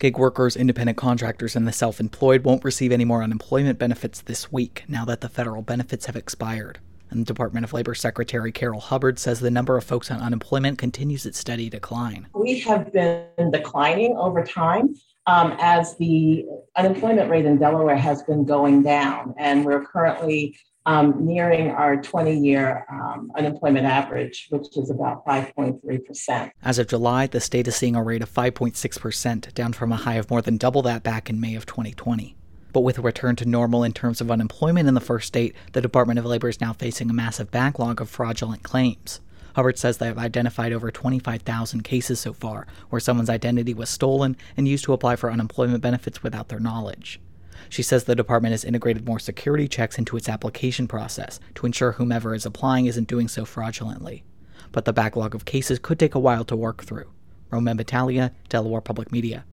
Gig workers, independent contractors, and the self-employed won't receive any more unemployment benefits this week, now that the federal benefits have expired. And the Department of Labor Secretary Carol Hubbard says the number of folks on unemployment continues its steady decline. We have been declining over time as the unemployment rate in Delaware has been going down, and we're currently nearing our 20-year unemployment average, which is about 5.3%. As of July, the state is seeing a rate of 5.6%, down from a high of more than double that back in May of 2020. But with a return to normal in terms of unemployment in the first state, the Department of Labor is now facing a massive backlog of fraudulent claims. Hubbard says they have identified over 25,000 cases so far, where someone's identity was stolen and used to apply for unemployment benefits without their knowledge. She says the department has integrated more security checks into its application process to ensure whomever is applying isn't doing so fraudulently. But the backlog of cases could take a while to work through. Roman Battaglia, Delaware Public Media.